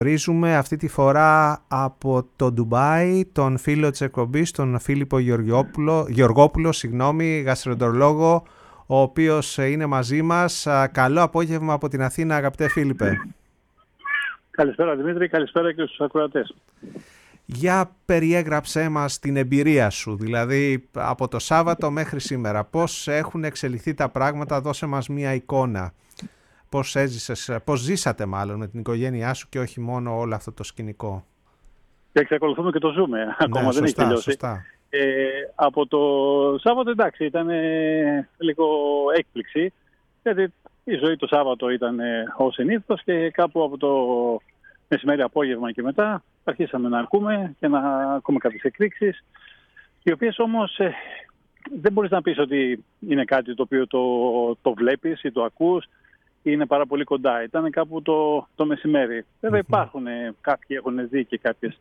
Ορίζουμε αυτή τη φορά από το Ντουμπάι τον φίλο της εκπομπής, τον Φίλιππο Γεωργόπουλο, γαστροντρολόγο, ο οποίος είναι μαζί μας. Καλό απόγευμα από την Αθήνα, αγαπητέ Φίλιππε. Καλησπέρα Δημήτρη, καλησπέρα και στους ακροατές. Για περιέγραψέ μας την εμπειρία σου, δηλαδή από το Σάββατο μέχρι σήμερα. Πώς έχουν εξελιχθεί τα πράγματα, δώσε μας μία εικόνα. Πώς ζήσατε μάλλον με την οικογένειά σου και όχι μόνο όλο αυτό το σκηνικό. Και εξακολουθούμε και το ζούμε, ακόμα ναι, δεν έχει τελειώσει. Σωστά. Από το Σάββατο εντάξει ήταν λίγο έκπληξη, γιατί η ζωή το Σάββατο ήταν ως συνήθως και κάπου από το μεσημέρι απόγευμα και μετά αρχίσαμε να ακούμε και να ακούμε κάποιες εκρήξεις, οι οποίες όμως δεν μπορείς να πεις ότι είναι κάτι το οποίο το βλέπεις ή το ακούς. Είναι πάρα πολύ κοντά. Ήταν κάπου το μεσημέρι. Βέβαια υπάρχουν, κάποιοι έχουν δει και κάποιες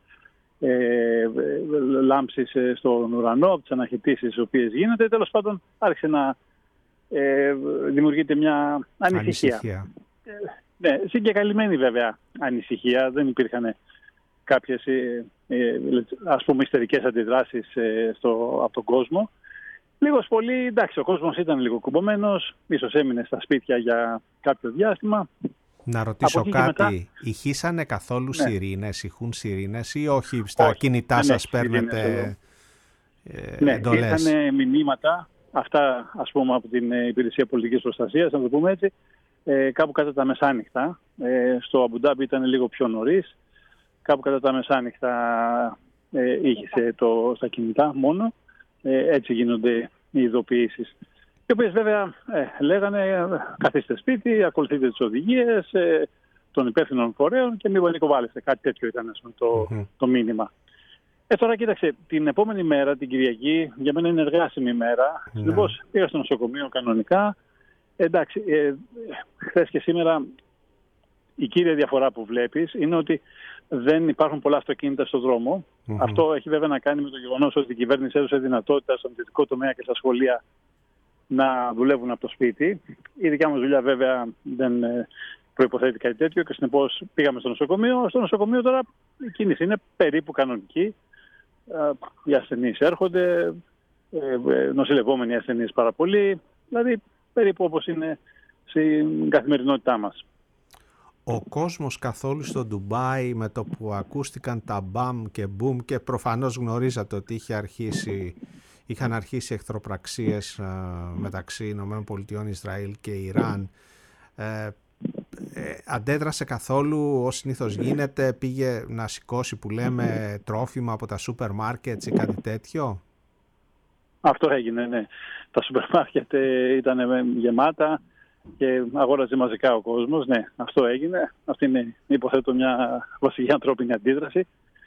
λάμψεις στον ουρανό από τις αναχαιτήσεις τις οποίες γίνονται. Τέλος πάντων άρχισε να δημιουργείται μια ανησυχία. Ναι, συγκεκαλυμμένη βέβαια ανησυχία. Δεν υπήρχαν κάποιες ας πούμε ιστερικές αντιδράσεις από τον κόσμο. Λίγος πολύ, εντάξει, ο κόσμος ήταν λίγο κουμπωμένος, ίσως έμεινε στα σπίτια για κάποιο διάστημα. Να ρωτήσω κάτι, μετά... ηχήσανε καθόλου σιρήνες, ηχούν σιρήνες ή όχι, στα κινητά σας παίρνετε εντολές? Ναι, είχαν μηνύματα, αυτά ας πούμε από την Υπηρεσία Πολιτικής Προστασίας, να το πούμε έτσι, κάπου κατά τα μεσάνυχτα. Στο Αμπουντάμπι ήταν λίγο πιο νωρίς, κάπου κατά τα μεσάνυχτα ήχησε στα κινητά μόνο. Έτσι γίνονται οι ειδοποιήσεις, οι οποίες βέβαια λέγανε καθίστε σπίτι, ακολουθείτε τις οδηγίες των υπεύθυνων φορέων και μην πανικοβάλλεστε. Κάτι τέτοιο ήταν το μήνυμα. Τώρα κοίταξε, την επόμενη μέρα, την Κυριακή, για μένα είναι εργάσιμη μέρα. Συνεπώς πήγα στο νοσοκομείο κανονικά. Εντάξει, χθες και σήμερα η κύρια διαφορά που βλέπεις είναι ότι δεν υπάρχουν πολλά αυτοκίνητα στον δρόμο. Αυτό έχει βέβαια να κάνει με το γεγονός ότι η κυβέρνηση έδωσε δυνατότητα στον ιδιωτικό τομέα και στα σχολεία να δουλεύουν από το σπίτι. Η δικιά μας δουλειά βέβαια δεν προϋποθέτει κάτι τέτοιο και συνεπώς πήγαμε στο νοσοκομείο. Στο νοσοκομείο τώρα η κίνηση είναι περίπου κανονική. Οι ασθενείς έρχονται, νοσηλευόμενοι ασθενείς πάρα πολύ. Δηλαδή περίπου όπως είναι στην καθημερινότητά μας. Ο κόσμος καθόλου στο Ντουμπάι με το που ακούστηκαν τα μπαμ και μπουμ και προφανώς γνωρίζατε ότι είχαν αρχίσει εχθροπραξίες μεταξύ ΗΠΑ, Ισραήλ και Ιράν, αντέδρασε καθόλου ως συνήθως γίνεται, πήγε να σηκώσει που λέμε τρόφιμα από τα σούπερ μάρκετ ή κάτι τέτοιο? Αυτό έγινε, ναι. Τα σούπερ μάρκετ ήταν γεμάτα και αγόραζε μαζικά ο κόσμος. Ναι, αυτό έγινε. Αυτή είναι, υποθέτω, μια βασική ανθρώπινη αντίδραση.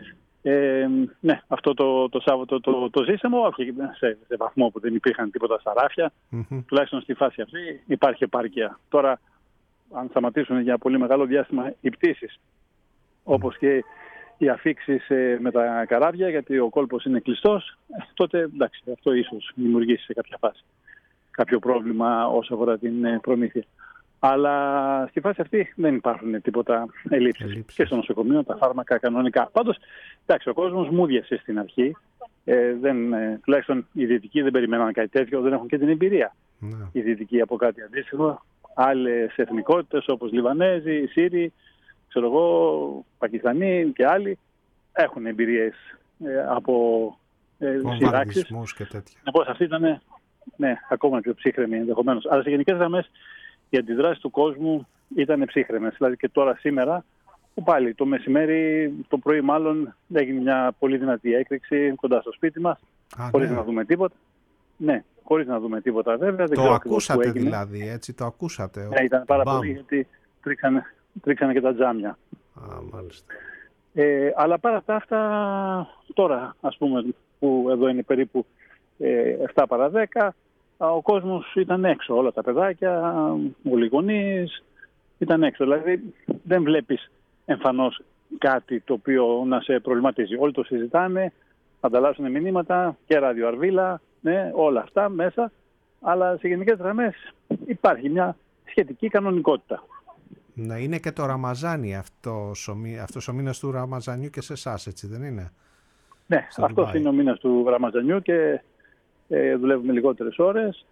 Ναι, αυτό το Σάββατο το ζήσαμε, όχι σε βαθμό που δεν υπήρχαν τίποτα στα ράφια. Τουλάχιστον στη φάση αυτή υπάρχει επάρκεια. Τώρα, αν σταματήσουν για πολύ μεγάλο διάστημα οι πτήσεις, όπως και οι αφίξεις με τα καράβια, γιατί ο κόλπος είναι κλειστός, τότε εντάξει, αυτό ίσως δημιουργήσει σε κάποια φάση κάποιο πρόβλημα όσο αφορά την προμήθεια. Αλλά στη φάση αυτή δεν υπάρχουν τίποτα ελλείψεις. Και στο νοσοκομείο τα φάρμακα κανονικά. Πάντως, εντάξει, ο κόσμος μούδιασε στην αρχή. Τουλάχιστον οι Δυτικοί δεν περιμέναν κάτι τέτοιο, δεν έχουν και την εμπειρία. Οι Δυτικοί από κάτι αντίστοιχο. Άλλες εθνικότητες όπως Λιβανέζοι, Σύριοι, ξέρω εγώ, Πακιστανοί και άλλοι έχουν εμπειρίες από σειράξεις. Και τέτοια. Όπως αυτή ήταν, ναι, ακόμα πιο ψύχρεμη ενδεχομένως. Αλλά σε γενικές γραμμές οι αντιδράσεις του κόσμου ήταν ψύχρεμες. Δηλαδή και τώρα σήμερα, που πάλι το μεσημέρι, το πρωί μάλλον, έγινε μια πολύ δυνατή έκρηξη κοντά στο σπίτι μας, χωρίς να δούμε τίποτα. Ναι, χωρίς να δούμε τίποτα βέβαια. Δεν το ακούσατε δηλαδή, έτσι, το ακούσατε? Ναι, ήταν πάρα πολύ, γιατί τρίξανε και τα τζάμια. Μάλιστα. Αλλά παρά τα αυτά, τώρα ας πούμε, που εδώ είναι περίπου 7 παρά 10, ο κόσμος ήταν έξω, όλα τα παιδάκια, όλοι οι γονείς ήταν έξω. Δηλαδή δεν βλέπεις εμφανώς κάτι το οποίο να σε προβληματίζει. Όλοι το συζητάνε, ανταλλάσσουν μηνύματα και ραδιοαρβίλα, ναι, όλα αυτά μέσα, αλλά σε γενικές γραμμές υπάρχει μια σχετική κανονικότητα. Να είναι και το Ραμαζάνι αυτός ο μήνας του Ραμαζανιού και σε εσάς, έτσι δεν είναι? Ναι, αυτός είναι ο μήνας του Ραμαζανιού και δουλεύουμε λιγότερες ώρες.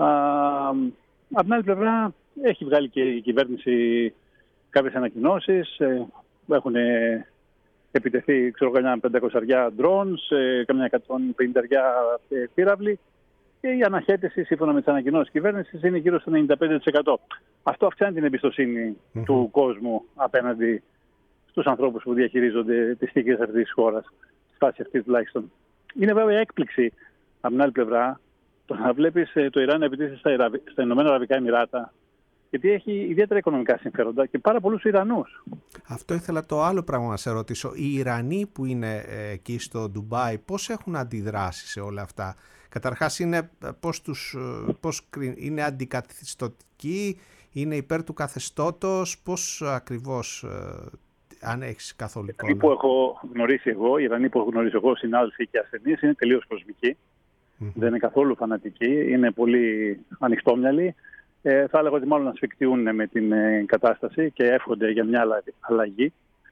Από την άλλη πλευρά έχει βγάλει και η κυβέρνηση κάποιες ανακοινώσεις. Έχουν επιτεθεί, καμιά 500 drones, καμιά 150 πύραυλοι και η αναχέτηση σύμφωνα με τις ανακοινώσεις της κυβέρνησης είναι γύρω στο 95%. Αυτό αυξάνει την εμπιστοσύνη του κόσμου απέναντι στους ανθρώπους που διαχειρίζονται τις θήκες αυτής της χώρας, στη φάση αυτή τουλάχιστον. Είναι βέβαια έκπληξη από την άλλη πλευρά το να βλέπεις το Ιράν να επιτίθεται στα Ηνωμένα Αραβικά Εμιράτα, γιατί έχει ιδιαίτερα οικονομικά συμφέροντα και πάρα πολλούς Ιρανούς. Αυτό ήθελα το άλλο πράγμα να σε ρωτήσω. Οι Ιρανοί που είναι εκεί στο Ντουμπάι, πώς έχουν αντιδράσει σε όλα αυτά? Καταρχάς, πώς είναι αντικαθιστωτικοί, είναι υπέρ του καθεστώτος, πώς ακριβώς, αν έχεις καθόλου εικόνα? Οι Ιρανοί που έχω γνωρίσει εγώ, συνάδελφοι και ασθενείς, είναι τελείως κοσμικοί. Δεν είναι καθόλου φανατικοί, είναι πολύ ανοιχτόμυαλοι. Θα έλεγα ότι μάλλον ασφικτιούν με την κατάσταση και εύχονται για μια αλλαγή.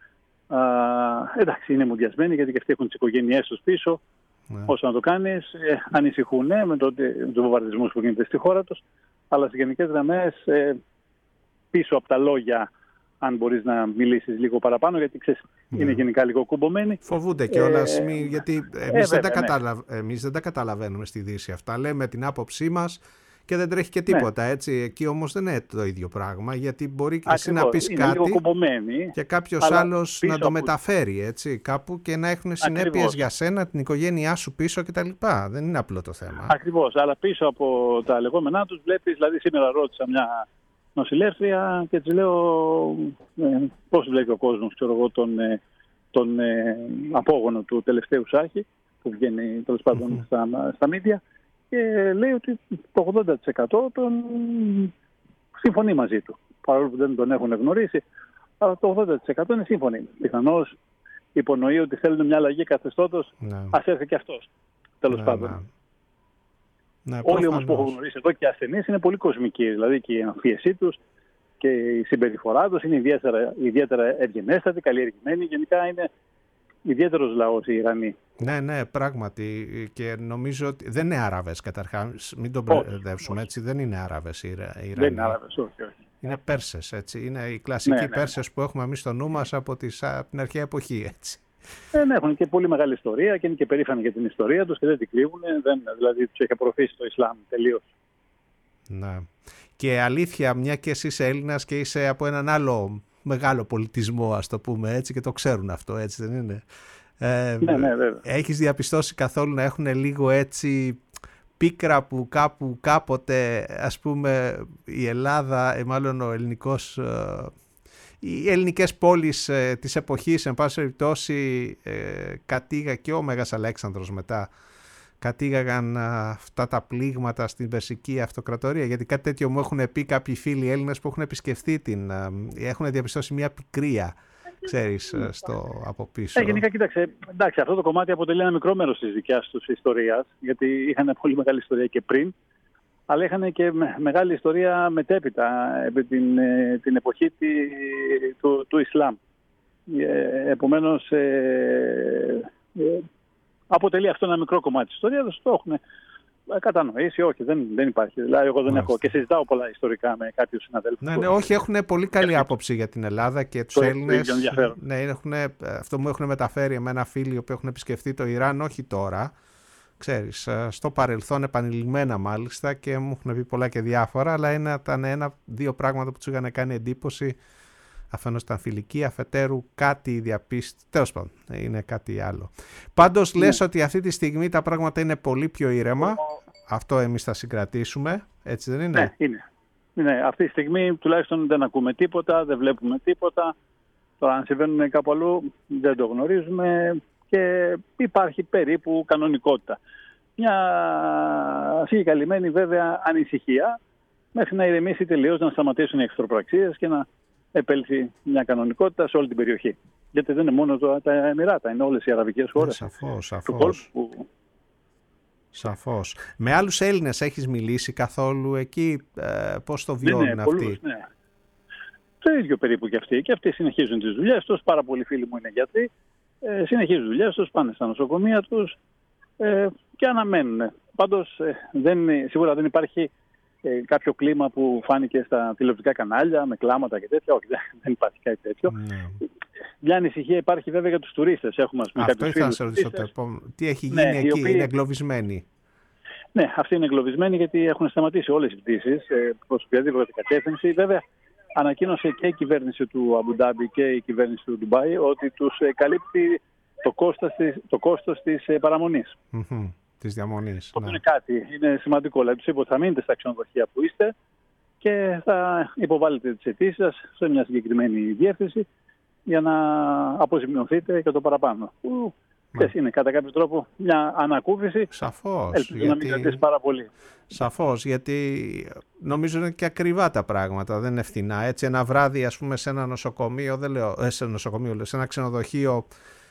Εντάξει, είναι μουδιασμένοι γιατί και αυτοί έχουν τις οικογένειές τους πίσω. Όσο να το κάνεις, ανησυχούν με τους βομβαρδισμούς που γίνεται στη χώρα τους, αλλά στις γενικές γραμμές πίσω από τα λόγια, αν μπορείς να μιλήσεις λίγο παραπάνω, γιατί ξέρεις, είναι γενικά λίγο κουμπωμένοι. Φοβούνται κιόλας, γιατί εμείς δεν τα καταλαβαίνουμε στη Δύση αυτά. Λέμε την άποψή μας και δεν τρέχει και τίποτα, έτσι. Εκεί όμως δεν είναι το ίδιο πράγμα, γιατί μπορεί και εσύ να πεις κάτι και κάποιος άλλος να το μεταφέρει, έτσι, κάπου και να έχουν συνέπειες για σένα, την οικογένειά σου πίσω κτλ. Δεν είναι απλό το θέμα. Ακριβώς, αλλά πίσω από τα λεγόμενά τους βλέπεις, δηλαδή σήμερα ρώτησα μια νοσηλεύτρια και της λέω πώς βλέπει ο κόσμος, ξέρω εγώ, τον απόγονο του τελευταίου Σάχη, που βγαίνει τέλος πάντων στα μίδια, και λέει ότι το 80% τον συμφωνεί μαζί του. Παρόλο που δεν τον έχουν γνωρίσει, αλλά το 80% είναι σύμφωνοι. Πιθανώς υπονοεί ότι θέλουν μια αλλαγή καθεστώτος, ας έρθει και αυτός. Τέλος πάντων. Όλοι όμως που έχω γνωρίσει εδώ και ασθενείς είναι πολύ κοσμικοί. Δηλαδή και η αμφίεσή τους και η συμπεριφορά τους είναι ιδιαίτερα ευγενέστατη, καλλιεργημένη. Γενικά είναι ιδιαίτερος λαός οι Ιρανοί. Ναι, πράγματι. Και νομίζω ότι δεν είναι Άραβες καταρχάς. Μην τον μπερδεύσουμε έτσι. Δεν είναι Άραβες οι Ιρανοί. Δεν είναι Άραβες, όχι. Είναι Πέρσες, έτσι. Είναι οι κλασικοί Πέρσες που έχουμε εμείς στο νου μας από την αρχαία εποχή, έτσι. Έχουν και πολύ μεγάλη ιστορία και είναι και περήφανοι για την ιστορία τους και δεν την κρύβουν. Δηλαδή τους έχει απορροφήσει το Ισλάμ τελείως. Ναι. Και αλήθεια, μια και εσύ είσαι Έλληνας και είσαι από έναν άλλο μεγάλο πολιτισμό, ας το πούμε έτσι, και το ξέρουν αυτό, έτσι δεν είναι? Ναι, βέβαια. Έχεις διαπιστώσει καθόλου να έχουν λίγο έτσι πίκρα που κάποτε, ας πούμε, η Ελλάδα, μάλλον ο ελληνικός... Οι ελληνικές πόλεις της εποχής, εν πάση περιπτώσει, κατήγα και ο Μέγας Αλέξανδρος μετά, κατήγαγαν αυτά τα πλήγματα στην Περσική Αυτοκρατορία, γιατί κάτι τέτοιο μου έχουν πει κάποιοι φίλοι Έλληνες που έχουν επισκεφθεί έχουν διαπιστώσει μια πικρία, ξέρεις, από πίσω. Γενικά, κοίταξε, εντάξει, αυτό το κομμάτι αποτελεί ένα μικρό μέρος της δικιάς τους ιστορίας, γιατί είχαν πολύ μεγάλη ιστορία και πριν, αλλά είχαν και μεγάλη ιστορία μετέπειτα, την εποχή του Ισλάμ. Επομένως, αποτελεί αυτό ένα μικρό κομμάτι της ιστορίας, το έχουν κατανοήσει, όχι, δεν υπάρχει. Δηλαδή, εγώ δεν έχω και συζητάω πολλά ιστορικά με κάποιους συναδέλφους. Ναι, όχι, έχουν πολύ καλή άποψη για την Ελλάδα και τους Έλληνες. Ναι, αυτό μου έχουν μεταφέρει εμένα φίλοι που έχουν επισκεφτεί το Ιράν, όχι τώρα. Ξέρεις, στο παρελθόν επανειλημμένα μάλιστα, και μου έχουν πει πολλά και διάφορα, αλλά ήταν ένα-δύο πράγματα που τους είχαν κάνει εντύπωση. Αφενός ήταν φιλική, αφετέρου κάτι διαπίστη. Τέλος πάντων, είναι κάτι άλλο. Πάντως λες ότι αυτή τη στιγμή τα πράγματα είναι πολύ πιο ήρεμα. Αυτό εμείς θα συγκρατήσουμε, έτσι δεν είναι? Ναι, είναι. Ναι, αυτή τη στιγμή τουλάχιστον δεν ακούμε τίποτα, δεν βλέπουμε τίποτα. Τώρα αν συμβαίνουν κάπου αλλού δεν το γνωρίζουμε και υπάρχει περίπου κανονικότητα. Μια συγκαλυμμένη βέβαια ανησυχία μέχρι να ηρεμήσει τελείως, να σταματήσουν οι εχθροπραξίες και να επέλθει μια κανονικότητα σε όλη την περιοχή. Γιατί δεν είναι μόνο τα Εμιράτα, είναι όλες οι αραβικές χώρες. Σαφώς. Με άλλους Έλληνες έχεις μιλήσει καθόλου εκεί? Πώς το βιώνουν αυτοί? Πολλούς, ναι. το ίδιο περίπου και αυτοί. Και αυτοί συνεχίζουν τις δουλειές τους. Πάρα πολλοί φίλοι μου είναι γιατροί. Συνεχίζουν τις δουλειές τους, πάνε στα νοσοκομεία τους και αναμένουν. Πάντως σίγουρα δεν υπάρχει κάποιο κλίμα που φάνηκε στα τηλεοπτικά κανάλια με κλάματα και τέτοια. Όχι, δεν υπάρχει κάτι τέτοιο. Μια ανησυχία υπάρχει βέβαια για τους τουρίστες. Έχουμε, ας πούμε, αυτό ήθελα να σε ρωτήσω. Τι έχει γίνει εκεί, είναι εγκλωβισμένοι? Ναι, αυτοί είναι εγκλωβισμένοι γιατί έχουν σταματήσει όλες οι πτήσεις προς οποιαδήποτε κατεύθυνση. Βέβαια, ανακοίνωσε και η κυβέρνηση του Αμπουντάμπι και η κυβέρνηση του Ντουμπάι ότι τους καλύπτει το κόστος της παραμονής. Της διαμονής. Αυτό είναι κάτι, είναι σημαντικό. Δηλαδή τους είπε ότι θα μείνετε στα ξενοδοχεία που είστε και θα υποβάλλετε τις αιτήσεις σας σε μια συγκεκριμένη διεύθυνση για να αποζημιωθείτε και το παραπάνω. Είναι κατά κάποιο τρόπο μια ανακούφιση. Σαφώς. Ελπίζω να μην κρατήσει πάρα πολύ. Σαφώς, γιατί νομίζω είναι και ακριβά τα πράγματα, δεν είναι φθηνά. Έτσι, ένα βράδυ, ας πούμε, σε ένα νοσοκομείο, σε ένα ξενοδοχείο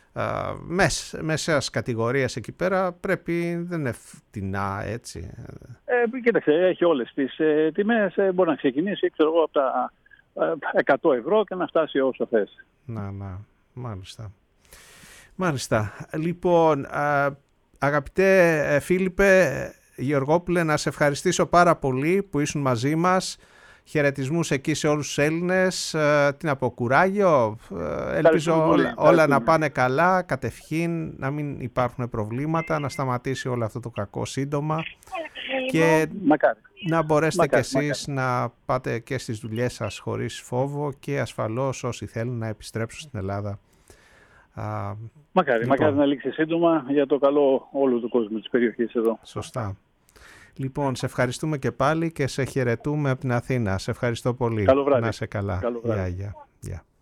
μέσας κατηγορίας εκεί πέρα, δεν είναι φτηνά, έτσι. Κοίταξε, έχει όλες τις τιμές. Μπορεί να ξεκινήσει, ξέρω εγώ, από τα 100 ευρώ και να φτάσει όσο θες. Να, μάλιστα. Λοιπόν, αγαπητέ Φίλιππε Γεωργόπουλε, να σε ευχαριστήσω πάρα πολύ που ήσουν μαζί μας. Χαιρετισμούς εκεί σε όλους τους Έλληνες. Τι να πω, κουράγιο. Ελπίζω όλα να πάνε καλά, κατευχήν, να μην υπάρχουν προβλήματα, να σταματήσει όλο αυτό το κακό σύντομα και να μπορέσετε κι εσείς να πάτε και στις δουλειές σας χωρίς φόβο και ασφαλώς όσοι θέλουν να επιστρέψουν στην Ελλάδα. Μακάρι να λήξει σύντομα για το καλό όλου του κόσμου της περιοχής εδώ. Σωστά. Λοιπόν, σε ευχαριστούμε και πάλι και σε χαιρετούμε από την Αθήνα. Σε ευχαριστώ πολύ. Καλό βράδυ. Να είσαι καλά. Καλό βράδυ. Γεια.